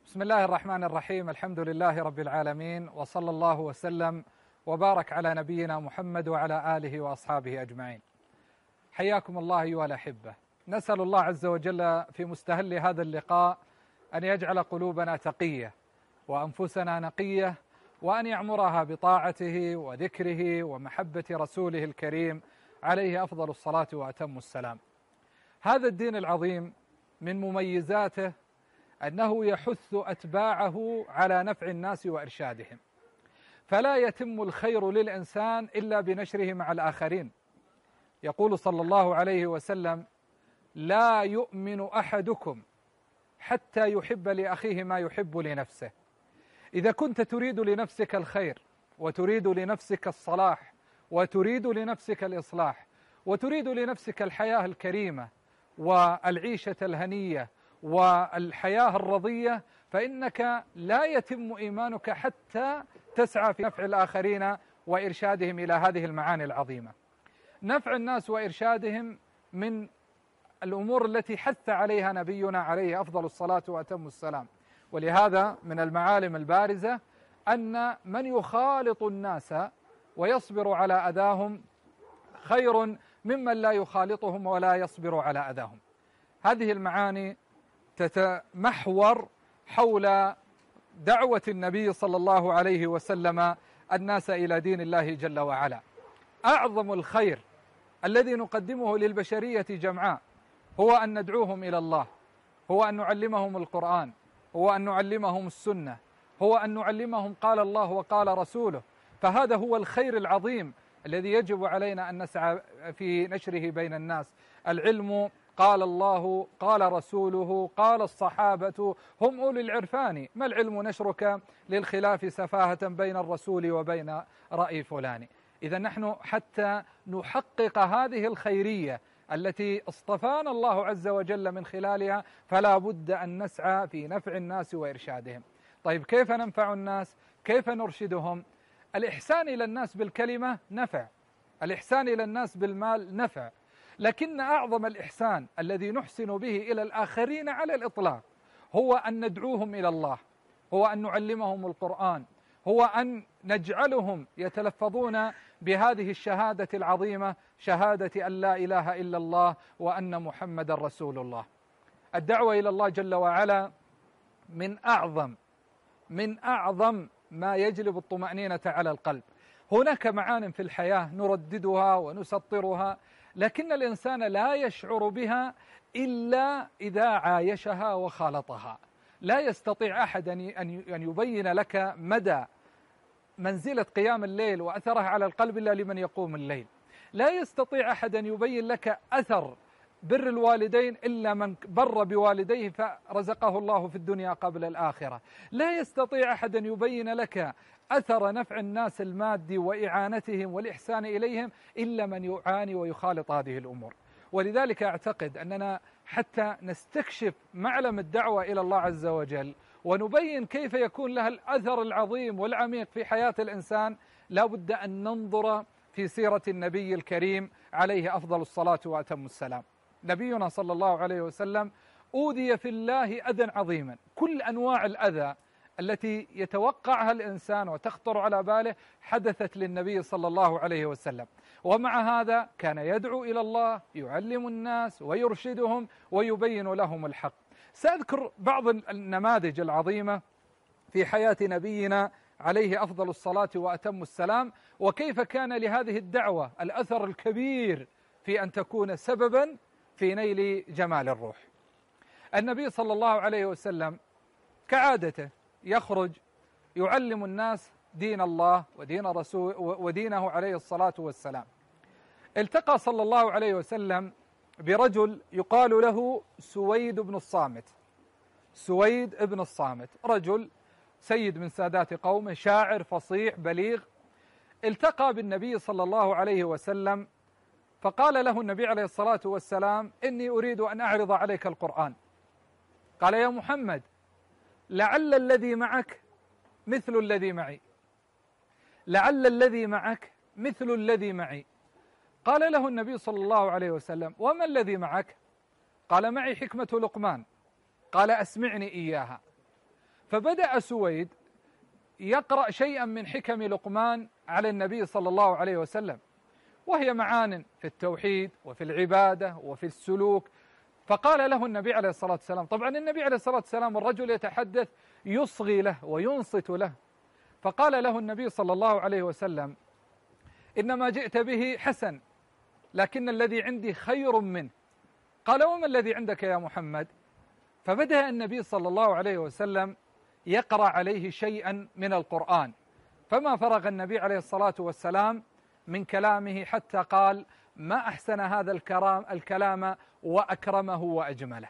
بسم الله الرحمن الرحيم. الحمد لله رب العالمين، وصلى الله وسلم وبارك على نبينا محمد وعلى آله وأصحابه أجمعين. حياكم الله أيها الأحبة. نسأل الله عز وجل في مستهل هذا اللقاء أن يجعل قلوبنا تقية وأنفسنا نقية، وأن يعمرها بطاعته وذكره ومحبة رسوله الكريم عليه أفضل الصلاة وأتم السلام. هذا الدين العظيم من مميزاته أنه يحث أتباعه على نفع الناس وإرشادهم، فلا يتم الخير للإنسان إلا بنشره مع الآخرين. يقول صلى الله عليه وسلم: لا يؤمن أحدكم حتى يحب لأخيه ما يحب لنفسه. إذا كنت تريد لنفسك الخير، وتريد لنفسك الصلاح، وتريد لنفسك الإصلاح، وتريد لنفسك الحياة الكريمة والعيشة الهنية والحياة الرضية، فإنك لا يتم إيمانك حتى تسعى في نفع الآخرين وإرشادهم إلى هذه المعاني العظيمة. نفع الناس وإرشادهم من الأمور التي حث عليها نبينا عليه أفضل الصلاة وأتم السلام، ولهذا من المعالم البارزة أن من يخالط الناس ويصبر على أذاهم خير ممن لا يخالطهم ولا يصبر على أذاهم. هذه المعاني تتمحور حول دعوة النبي صلى الله عليه وسلم الناس إلى دين الله جل وعلا. أعظم الخير الذي نقدمه للبشرية جمعاء هو أن ندعوهم إلى الله، هو أن نعلمهم القرآن، هو أن نعلمهم السنة، هو أن نعلمهم قال الله وقال رسوله. فهذا هو الخير العظيم الذي يجب علينا أن نسعى في نشره بين الناس. العلم قال الله قال رسوله قال الصحابة هم أولي العرفان، ما العلم نشرك للخلاف سفاهة بين الرسول وبين رأي فلان. إذا نحن حتى نحقق هذه الخيرية التي اصطفانا الله عز وجل من خلالها فلا بد أن نسعى في نفع الناس وإرشادهم. طيب، كيف ننفع الناس؟ كيف نرشدهم؟ الإحسان إلى الناس بالكلمة نفع، الإحسان إلى الناس بالمال نفع، لكن أعظم الإحسان الذي نحسن به إلى الآخرين على الإطلاق هو أن ندعوهم إلى الله، هو أن نعلمهم القرآن، هو أن نجعلهم يتلفظون بهذه الشهادة العظيمة، شهادة أن لا إله إلا الله وأن محمد رسول الله. الدعوة إلى الله جل وعلا من أعظم ما يجلب الطمأنينة على القلب. هناك معان في الحياة نرددها ونسطرها، لكن الإنسان لا يشعر بها إلا إذا عايشها وخالطها. لا يستطيع أحد أن يبين لك مدى منزلة قيام الليل وأثرها على القلب إلا لمن يقوم الليل. لا يستطيع أحد أن يبين لك أثر بر الوالدين إلا من بر بوالديه فرزقه الله في الدنيا قبل الآخرة. لا يستطيع أحد أن يبين لك أثر نفع الناس المادي وإعانتهم والإحسان إليهم إلا من يعاني ويخالط هذه الأمور. ولذلك أعتقد أننا حتى نستكشف معلم الدعوة إلى الله عز وجل ونبين كيف يكون لها الأثر العظيم والعميق في حياة الإنسان، لا بد أن ننظر في سيرة النبي الكريم عليه أفضل الصلاة وأتم السلام. نبينا صلى الله عليه وسلم أوذي في الله أذى عظيما، كل أنواع الأذى التي يتوقعها الإنسان وتخطر على باله حدثت للنبي صلى الله عليه وسلم، ومع هذا كان يدعو إلى الله، يعلم الناس ويرشدهم ويبين لهم الحق. سأذكر بعض النماذج العظيمة في حياة نبينا عليه أفضل الصلاة وأتم السلام، وكيف كان لهذه الدعوة الأثر الكبير في أن تكون سببا في نيل جمال الروح. النبي صلى الله عليه وسلم كعادته يخرج يعلم الناس دين الله ودين رسول ودينه عليه الصلاة والسلام. التقى صلى الله عليه وسلم برجل يقال له سويد بن الصامت. سويد بن الصامت رجل سيد من سادات قومه، شاعر فصيح بليغ. التقى بالنبي صلى الله عليه وسلم فقال له النبي عليه الصلاة والسلام: إني أريد أن أعرض عليك القرآن. قال: يا محمد، لعل الذي معك مثل الذي معي، لعل الذي معك مثل الذي معي. قال له النبي صلى الله عليه وسلم: وما الذي معك؟ قال: معي حكمة لقمان. قال: أسمعني إياها. فبدأ سويد يقرأ شيئا من حكم لقمان على النبي صلى الله عليه وسلم، وهي معان في التوحيد وفي العبادة وفي السلوك. فقال له النبي عليه الصلاة والسلام، طبعا النبي عليه الصلاة والسلام الرجل يتحدث يصغي له وينصت له، فقال له النبي صلى الله عليه وسلم: إنما جئت به حسن، لكن الذي عندي خير منه. قال: وما الذي عندك يا محمد؟ فبدأ النبي صلى الله عليه وسلم يقرأ عليه شيئا من القرآن، فما فرغ النبي عليه الصلاة والسلام من كلامه حتى قال: ما أحسن هذا الكلام وأكرمه وأجمله.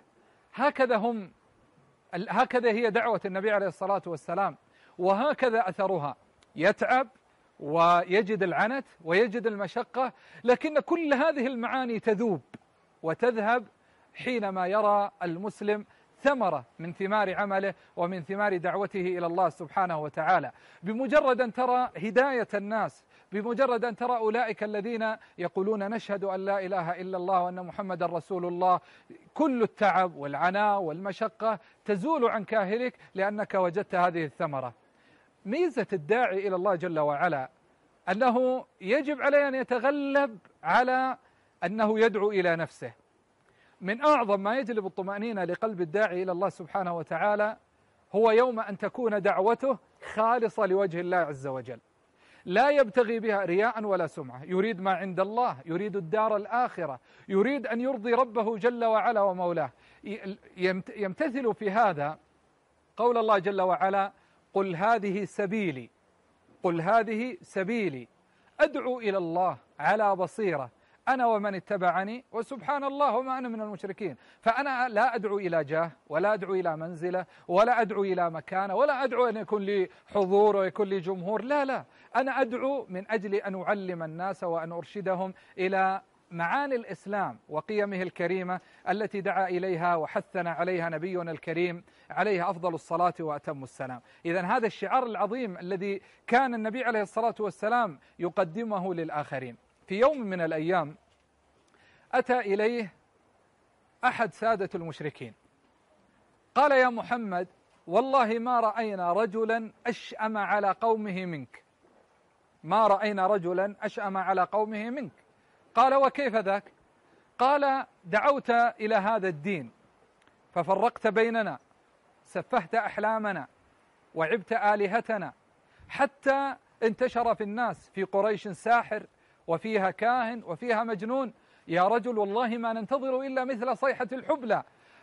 هكذا هي دعوة النبي عليه الصلاة والسلام، وهكذا أثرها. يتعب ويجد العنت ويجد المشقة، لكن كل هذه المعاني تذوب وتذهب حينما يرى المسلم ثمرة من ثمار عمله ومن ثمار دعوته إلى الله سبحانه وتعالى. بمجرد أن ترى هداية الناس، بمجرد أن ترى أولئك الذين يقولون نشهد أن لا إله إلا الله وأن محمد رسول الله، كل التعب والعناء والمشقة تزول عن كاهلك لأنك وجدت هذه الثمرة. ميزة الداعي إلى الله جل وعلا أنه يجب عليه أن يتغلب على أنه يدعو إلى نفسه. من أعظم ما يجلب الطمأنينة لقلب الداعي إلى الله سبحانه وتعالى هو يوم أن تكون دعوته خالصة لوجه الله عز وجل، لا يبتغي بها رياء ولا سمعة، يريد ما عند الله، يريد الدار الآخرة، يريد أن يرضي ربه جل وعلا ومولاه. يمتثل في هذا قول الله جل وعلا: قل هذه سبيلي أدعو إلى الله على بصيرة أنا ومن اتبعني وسبحان الله وما أنا من المشركين. فأنا لا أدعو إلى جاه، ولا أدعو إلى منزلة، ولا أدعو إلى مكانة، ولا أدعو أن يكون لي حضور ويكون لي جمهور، لا، أنا أدعو من أجل أن أعلم الناس وأن أرشدهم إلى معاني الإسلام وقيمه الكريمة التي دعا إليها وحثنا عليها نبينا الكريم عليه أفضل الصلاة وأتم السلام. إذن هذا الشعار العظيم الذي كان النبي عليه الصلاة والسلام يقدمه للآخرين. في يوم من الأيام أتى إليه أحد سادة المشركين، قال: يا محمد، والله ما رأينا رجلا أشأم على قومه منك، ما رأينا رجلا أشأم على قومه منك. قال: وكيف ذاك؟ قال: دعوت إلى هذا الدين ففرقت بيننا، سفهت أحلامنا وعبت آلهتنا، حتى انتشر في الناس في قريش ساحر وفيها كاهن وفيها مجنون. يا رجل، والله ما ننتظر إلا مثل صيحة الحبلى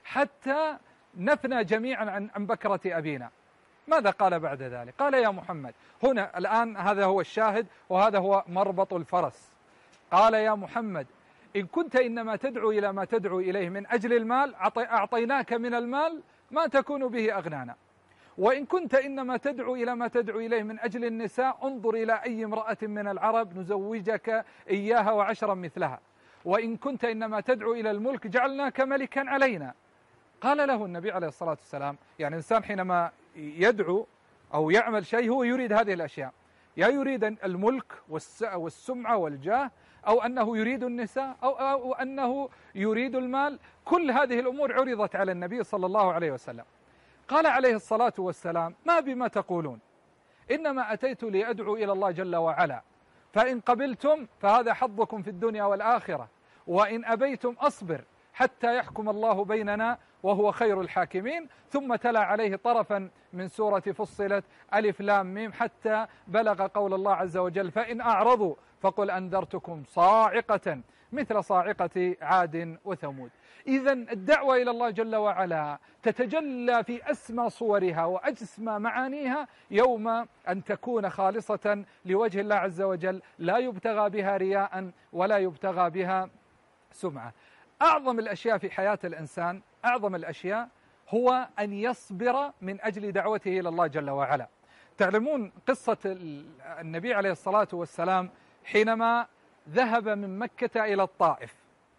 حتى نفنى جميعا عن بكرة أبينا. ماذا قال بعد ذلك؟ قال: يا محمد، هنا الآن هذا هو الشاهد وهذا هو مربط الفرس. قال: يا محمد، إن كنت إنما تدعو إلى ما تدعو إليه من أجل المال أعطيناك من المال ما تكون به أغنانا، وإن كنت إنما تدعو إلى ما تدعو إليه من أجل النساء انظر إلى أي امرأة من العرب نزوجك إياها وعشرا مثلها، وإن كنت إنما تدعو إلى الملك جعلناك ملكا علينا. قال له النبي عليه الصلاة والسلام، يعني الإنسان حينما يدعو أو يعمل شيء هو يريد هذه الأشياء، يا يريد الملك والسمعة والجاه، أو أنه يريد النساء، أو أنه يريد المال. كل هذه الأمور عرضت على النبي صلى الله عليه وسلم. قال عليه الصلاة والسلام: ما بما تقولون، إنما أتيت لأدعو إلى الله جل وعلا، فإن قبلتم فهذا حظكم في الدنيا والآخرة، وإن أبيتم أصبر حتى يحكم الله بيننا وهو خير الحاكمين. ثم تلا عليه طرفا من سورة فصلت ألف لام ميم حتى بلغ قول الله عز وجل: فإن أعرضوا فقل أنذرتكم صاعقة مثل صاعقة عاد وثمود. إذن الدعوة إلى الله جل وعلا تتجلى في أسمى صورها وأجسمى معانيها يوم أن تكون خالصة لوجه الله عز وجل، لا يبتغى بها رياء ولا يبتغى بها سمعة. أعظم الأشياء في حياة الإنسان، أعظم الأشياء هو أن يصبر من أجل دعوته إلى الله جل وعلا. تعلمون قصة النبي عليه الصلاة والسلام حينما ذهب من مكة إلى الطائف،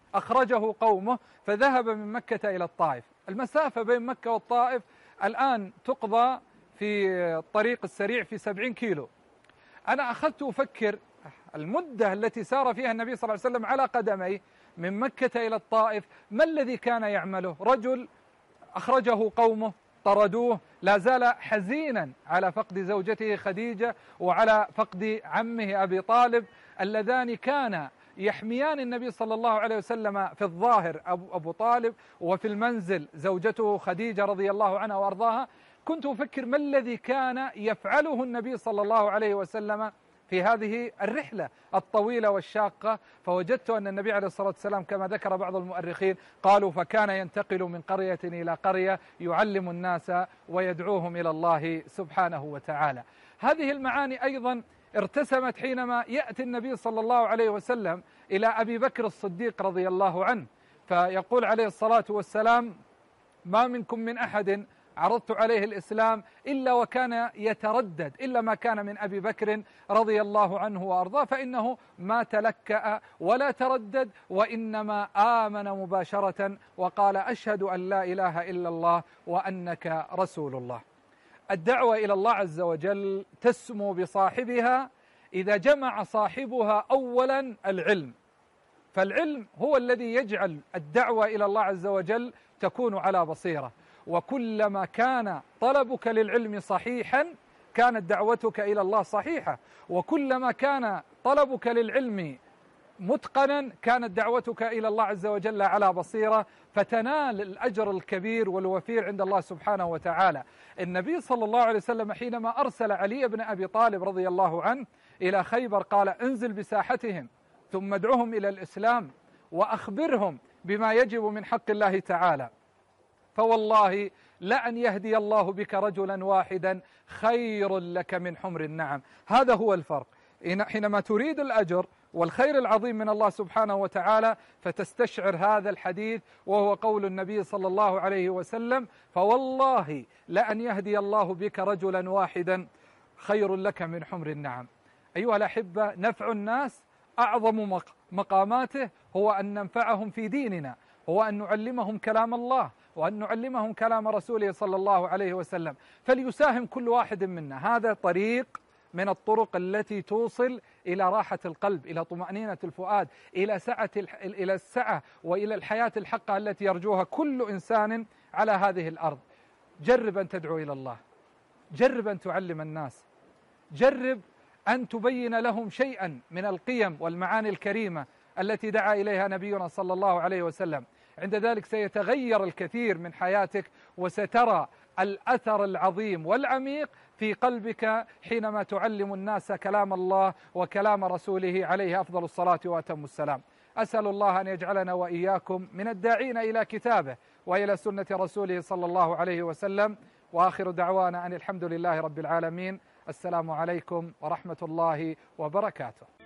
أخرجه قومه فذهب من مكة إلى الطائف. المسافة بين مكة والطائف الآن تقضى في الطريق السريع في 70 كيلو. أنا أخذت أفكر المدة التي سار فيها النبي صلى الله عليه وسلم على قدميه من مكة إلى الطائف، ما الذي كان يعمله؟ رجل أخرجه قومه، طردوه، لا زال حزينا على فقد زوجته خديجة وعلى فقد عمه أبي طالب، اللذان كان يحميان النبي صلى الله عليه وسلم في الظاهر أبو طالب، وفي المنزل زوجته خديجة رضي الله عنها وأرضاها. كنت أفكر ما الذي كان يفعله النبي صلى الله عليه وسلم في هذه الرحلة الطويلة والشاقة، فوجدت أن النبي عليه الصلاة والسلام كما ذكر بعض المؤرخين قالوا فكان ينتقل من قرية إلى قرية يعلم الناس ويدعوهم إلى الله سبحانه وتعالى. هذه المعاني أيضا ارتسمت حينما يأتي النبي صلى الله عليه وسلم إلى أبي بكر الصديق رضي الله عنه، فيقول عليه الصلاة والسلام: ما منكم من أحد عرضت عليه الإسلام إلا وكان يتردد إلا ما كان من أبي بكر رضي الله عنه وأرضاه، فإنه ما تلكأ ولا تردد، وإنما آمن مباشرة وقال: أشهد أن لا إله إلا الله وأنك رسول الله. الدعوة إلى الله عز وجل تسمو بصاحبها إذا جمع صاحبها أولا العلم، فالعلم هو الذي يجعل الدعوة إلى الله عز وجل تكون على بصيرة، وكلما كان طلبك للعلم صحيحا كانت دعوتك إلى الله صحيحة، وكلما كان طلبك للعلم متقنا كانت دعوتك إلى الله عز وجل على بصيرة، فتنال الأجر الكبير والوفير عند الله سبحانه وتعالى. النبي صلى الله عليه وسلم حينما أرسل علي بن أبي طالب رضي الله عنه إلى خيبر قال: انزل بساحتهم ثم ادعهم إلى الإسلام وأخبرهم بما يجب من حق الله تعالى، فوالله لأن يهدي الله بك رجلا واحدا خير لك من حمر النعم. هذا هو الفرق، حينما تريد الأجر والخير العظيم من الله سبحانه وتعالى فتستشعر هذا الحديث، وهو قول النبي صلى الله عليه وسلم: فوالله لأن يهدي الله بك رجلا واحدا خير لك من حمر النعم. أيها الأحبة، نفع الناس أعظم مقاماته هو أن ننفعهم في ديننا، هو أن نعلمهم كلام الله وأن نعلمهم كلام رسوله صلى الله عليه وسلم، فليساهم كل واحد منا. هذا طريق من الطرق التي توصل إلى راحة القلب، إلى طمأنينة الفؤاد، إلى السعة وإلى الحياة الحقة التي يرجوها كل إنسان على هذه الأرض. جرب أن تدعو إلى الله، جرب أن تعلم الناس، جرب أن تبين لهم شيئا من القيم والمعاني الكريمة التي دعا إليها نبينا صلى الله عليه وسلم. عند ذلك سيتغير الكثير من حياتك، وسترى الأثر العظيم والعميق في قلبك حينما تعلم الناس كلام الله وكلام رسوله عليه أفضل الصلاة وأتم السلام. أسأل الله أن يجعلنا وإياكم من الداعين إلى كتابه وإلى سنة رسوله صلى الله عليه وسلم، وآخر دعوانا أن الحمد لله رب العالمين. السلام عليكم ورحمة الله وبركاته.